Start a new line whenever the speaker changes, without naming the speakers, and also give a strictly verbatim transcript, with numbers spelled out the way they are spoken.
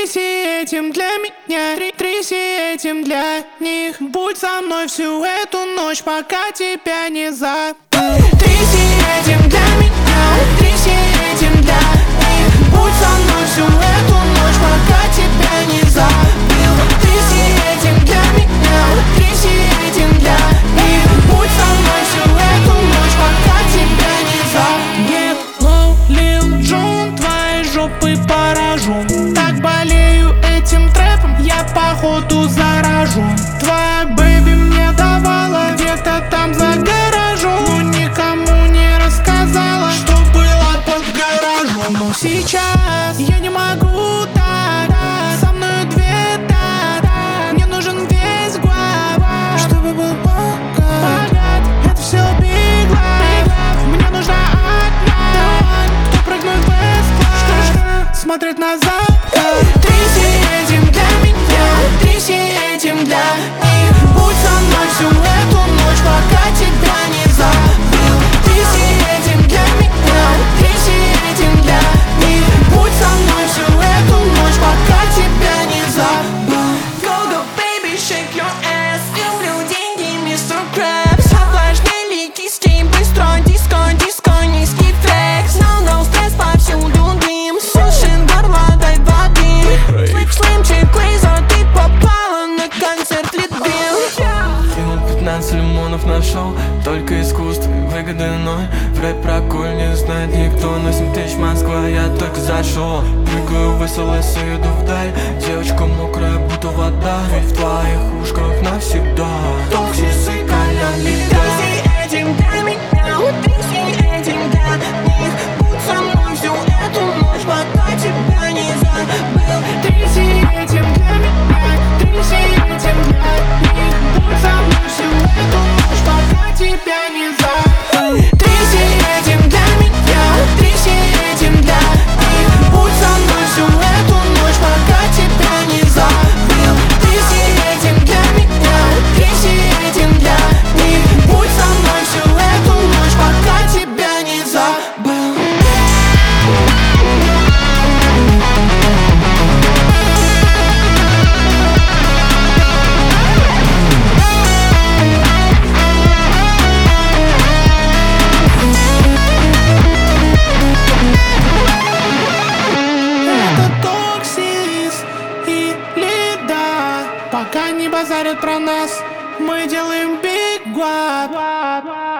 Тряси этим для меня, тр- тряси этим для них. Будь со мной всю эту ночь, пока тебя не забыл. Тряси этим для меня, тряси этим для них. Будь со мной всю эту ночь, пока тебя не забыл. Тряси этим для меня, тряси этим для них. Будь со мной всю эту ночь, пока тебя не забыл. Lil Jon, твоей жопы поражу. Так болею этим трэпом, я походу заражу. Твоя бэби мне давала где-то там за гаражом, но никому не рассказала, что было под гаражом. Но сейчас я не могу так, со мной две так. Мне нужен весь глава, чтобы был богат. Это все big life, мне нужна одна, кто прыгнуть в эс-класс, смотреть назад. Тряси этим для меня, тряси этим для них. Будь со мной всю эту ночь, пока тебя не забыл. Тряси этим для меня, тряси этим для них. Будь со мной всю эту ночь, пока тебя не забыл.
Go, go, baby, shake your ass. Люблю деньги, мистер Крабс. Соблазнили кистей быстро. Диско, диско, низкий флекс. No, no, стресс повсюду дым. Сушит горло, дай воды. Слимчик, лейзер, ты попала на концерт Литбил.
Кинул пятнадцать лимонов на шоу. Только искусство и выгоды, но в рэп про коль не знает никто. На семь тысяч Москва, я только зашел. Прыгаю весело, еду вдаль. Девочка мокрая, будто вода. Ведь в твоих ушках навсегда Токсис и Колян Лида.
Тряси этим для меня, тряси этим для них. Будь со мной всю эту ночь, пока тебя не забыл.
Тряси этим для меня, тряси этим для них. Будь со мной всю эту ночь, пока тебя не забыл. Тряси этим для меня, тряси этим для них. Будь со мной всю эту ночь, пока тебя не забыл. Тряси этим для меня, тряси этим для них. Будь со мной всю эту ночь, пока тебя не забыл. Это Токсис и Лида. Пока не базарят про нас, мы делаем big guap.